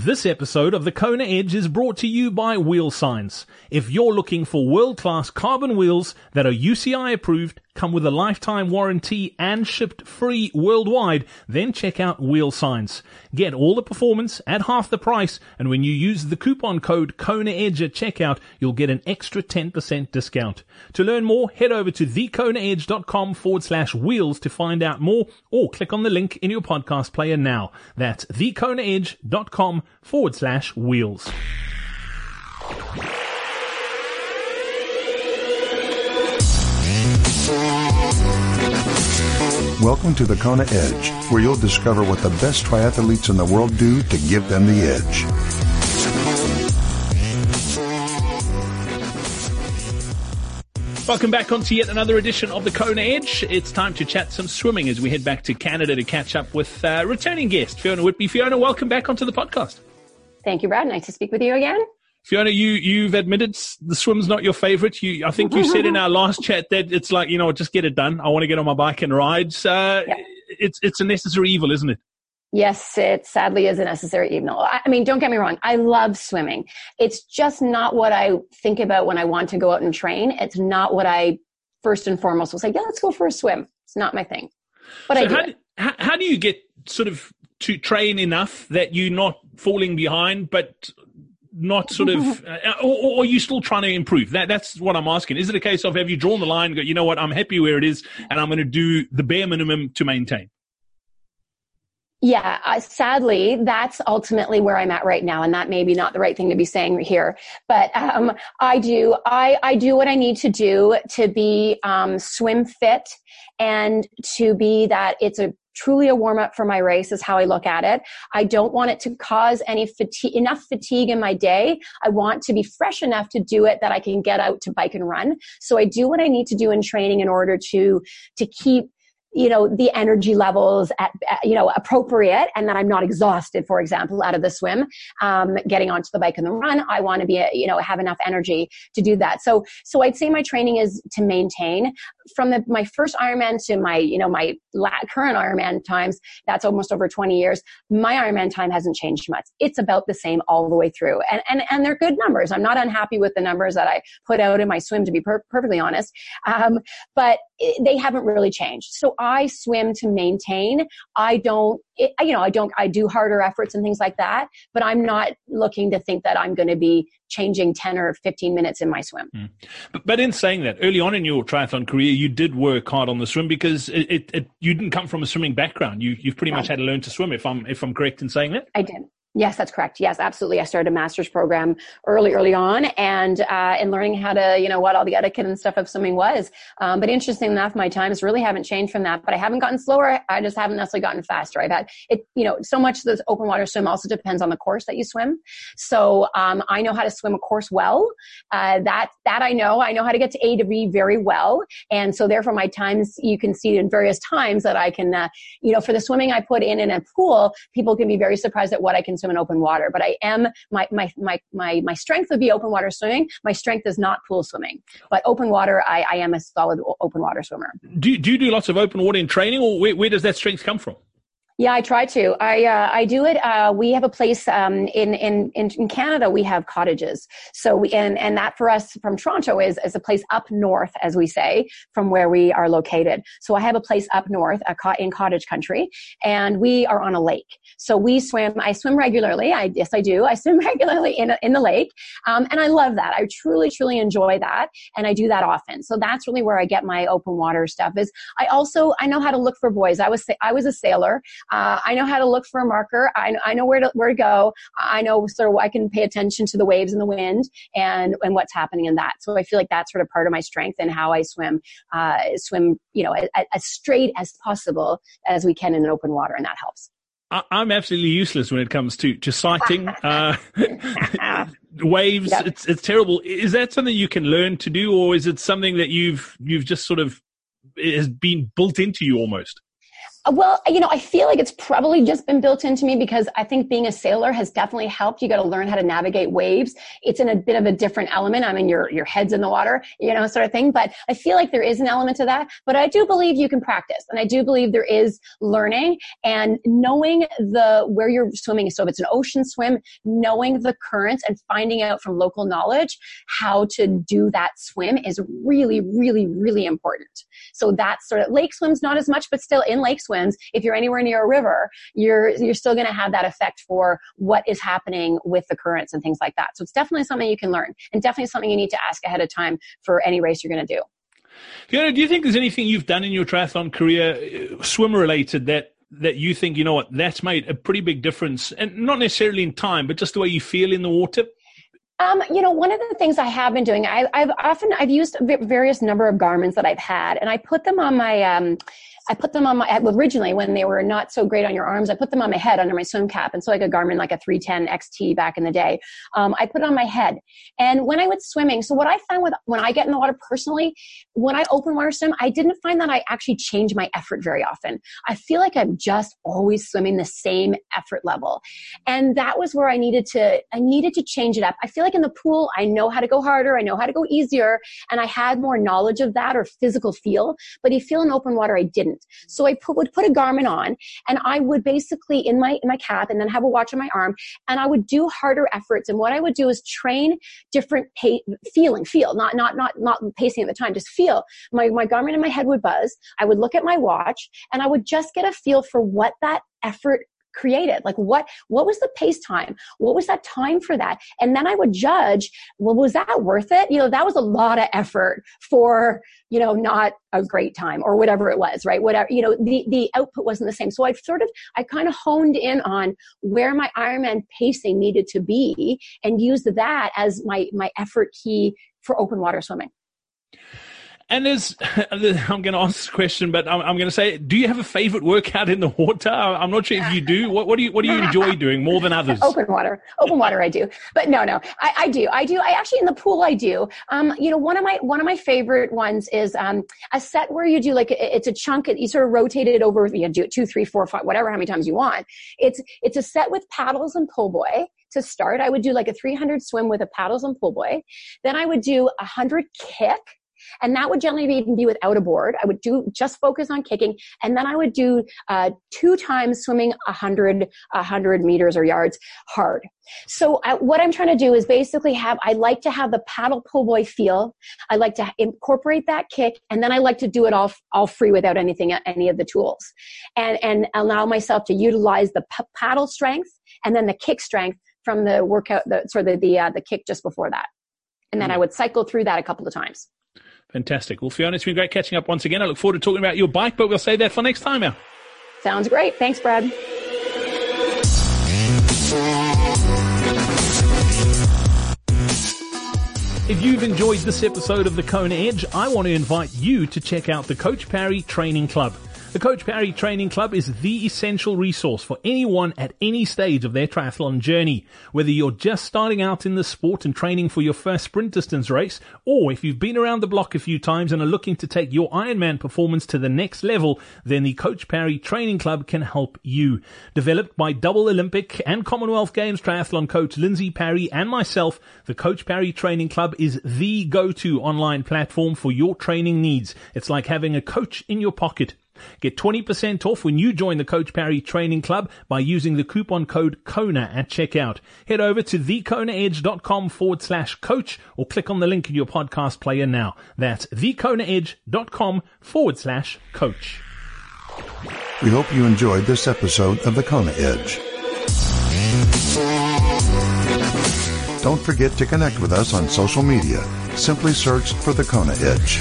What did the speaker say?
This episode of the Kona Edge is brought to you by Wheel Science. If you're looking for world-class carbon wheels that are UCI approved, come with a lifetime warranty and shipped free worldwide, then check out Wheel Science. Get all the performance at half the price, and when you use the coupon code KONAEDGE at checkout, you'll get an extra 10% discount. To learn more, head over to thekonaedge.com/wheels to find out more, or click on the link in your podcast player now. That's thekonaedge.com/wheels. Welcome to the Kona Edge, where you'll discover what the best triathletes in the world do to give them the edge. Welcome back onto yet another edition of the Kona Edge. It's time to chat some swimming as we head back to Canada to catch up with returning guest Fiona Whitby. Fiona, welcome back onto the podcast. Thank you, Brad. Nice to speak with you again. Fiona, you've admitted the swim's not your favorite. I think you said in our last chat that it's like, just get it done. I want to get on my bike and ride. Yeah. It's a necessary evil, isn't it? Yes, it sadly is a necessary evil. I mean, don't get me wrong. I love swimming. It's just not what I think about when I want to go out and train. It's not what I first and foremost will say, yeah, let's go for a swim. It's not my thing. But so how do you get sort of to train enough that you're not falling behind, but not sort of, or are you still trying to improve? That's what I'm asking. Is it a case of, have you drawn the line and go, you know what, I'm happy where it is and I'm going to do the bare minimum to maintain? Yeah, sadly, that's ultimately where I'm at right now, and that may be not the right thing to be saying here. But I do what I need to do to be swim fit, and to be that it's truly a warm up for my race is how I look at it. I don't want it to cause enough fatigue in my day. I want to be fresh enough to do it that I can get out to bike and run. So I do what I need to do in training in order to keep the energy levels at appropriate, and that I'm not exhausted, for example, out of the swim, getting onto the bike and the run. I want to be, have enough energy to do that. So I'd say my training is to maintain from my first Ironman to my current Ironman times. That's almost over 20 years. My Ironman time hasn't changed much. It's about the same all the way through. And they're good numbers. I'm not unhappy with the numbers that I put out in my swim, to be perfectly honest. But they haven't really changed. So I swim to maintain. I do harder efforts and things like that, but I'm not looking to think that I'm going to be changing 10 or 15 minutes in my swim. But in saying that, early on in your triathlon career, you did work hard on the swim because you didn't come from a swimming background. You've pretty much had to learn to swim, if I'm correct in saying that? I did. Yes, that's correct. Yes, absolutely. I started a master's program early on, and learning how to, what all the etiquette and stuff of swimming was. But interesting enough, my times really haven't changed from that, but I haven't gotten slower. I just haven't necessarily gotten faster. I've had it, so much of the open water swim also depends on the course that you swim. So, I know how to swim a course well. That I know how to get to A to B very well. And so therefore my times, you can see in various times that I can, for the swimming I put in a pool, people can be very surprised at what I can swim in open water, but I am my strength would be open water swimming. My strength is not pool swimming, but open water, I am a solid open water swimmer. Do you do lots of open water in training, or where does that strength come from? Yeah, I try to. I do it. We have a place in Canada. We have cottages. So and that for us from Toronto is a place up north, as we say, from where we are located. So I have a place up north in cottage country, and we are on a lake. So we swim. I swim regularly. Yes, I do. I swim regularly in the lake, and I love that. I truly enjoy that, and I do that often. So that's really where I get my open water stuff. I know how to look for buoys. I was a sailor. I know how to look for a marker. I know where to go. I know sort of I can pay attention to the waves and the wind and what's happening in that. So I feel like that's sort of part of my strength and how I swim, as straight as possible as we can in an open water, and that helps. I'm absolutely useless when it comes to sighting, waves. Yep. It's terrible. Is that something you can learn to do, or is it something that you've just sort of has been built into you almost? Well, I feel like it's probably just been built into me because I think being a sailor has definitely helped. You got to learn how to navigate waves. It's in a bit of a different element. I mean, your head's in the water, sort of thing. But I feel like there is an element to that. But I do believe you can practice. And I do believe there is learning and knowing where you're swimming. So if it's an ocean swim, knowing the currents and finding out from local knowledge how to do that swim is really, really, really important. So that's sort of lake swims, not as much, but still in lake swims, if you're anywhere near a river, you're still going to have that effect for what is happening with the currents and things like that. So it's definitely something you can learn and definitely something you need to ask ahead of time for any race you're going to do. Fiona, do you think there's anything you've done in your triathlon career, swim related, that you think, that's made a pretty big difference, and not necessarily in time, but just the way you feel in the water? One of the things I have been doing, I've used various number of Garmins that I've had, and I put them on my, originally when they were not so great on your arms, I put them on my head under my swim cap. And so like a Garmin, like a 310 XT back in the day, I put it on my head. And when I went swimming, so what I found when I get in the water personally, when I open water swim, I didn't find that I actually change my effort very often. I feel like I'm just always swimming the same effort level. And that was where I needed to change it up. I feel like in the pool, I know how to go harder. I know how to go easier. And I had more knowledge of that or physical feel, but you feel in open water, I didn't. So I would put a Garmin on, and I would basically in my cap and then have a watch on my arm, and I would do harder efforts. And what I would do is train different feel, not pacing at the time, just feel. My Garmin in my head would buzz. I would look at my watch, and I would just get a feel for what that effort created. Like what was the pace time? What was that time for that? And then I would judge, well, was that worth it? That was a lot of effort for, not a great time or whatever it was, right? Whatever, the output wasn't the same. So I kind of honed in on where my Ironman pacing needed to be and used that as my effort key for open water swimming. And I'm going to ask this question, but I'm going to say, do you have a favorite workout in the water? I'm not sure if you do. What do you enjoy doing more than others? Open water, I do. But no, I do. I actually, in the pool, I do. One of my favorite ones is a set where you do it's a chunk. You sort of rotate it over. You do it 2, 3, 4, 5, whatever, how many times you want. It's a set with paddles and pull buoy. To start, I would do like a 300 swim with a paddles and pull buoy. Then I would do 100 kick. And that would generally even be without a board. I would just focus on kicking. And then I would do 2 times swimming 100 meters or yards hard. So what I'm trying to do is basically I like to have the paddle pull buoy feel. I like to incorporate that kick. And then I like to do it all free without any of the tools. And allow myself to utilize the paddle strength and then the kick strength from the workout, the kick just before that. And then I would cycle through that a couple of times. Fantastic. Well, Fiona, it's been great catching up once again. I look forward to talking about your bike, but we'll save that for next time now. Sounds great. Thanks, Brad. If you've enjoyed this episode of the Kona Edge, I want to invite you to check out the Coach Parry Training Club. The Coach Parry Training Club is the essential resource for anyone at any stage of their triathlon journey. Whether you're just starting out in the sport and training for your first sprint distance race, or if you've been around the block a few times and are looking to take your Ironman performance to the next level, then the Coach Parry Training Club can help you. Developed by double Olympic and Commonwealth Games triathlon coach Lindsay Parry and myself, the Coach Parry Training Club is the go-to online platform for your training needs. It's like having a coach in your pocket. Get 20% off when you join the Coach Parry Training Club by using the coupon code KONA at checkout. Head over to thekonaedge.com/coach or click on the link in your podcast player now. That's thekonaedge.com/coach. We hope you enjoyed this episode of the Kona Edge. Don't forget to connect with us on social media. Simply search for the Kona Edge.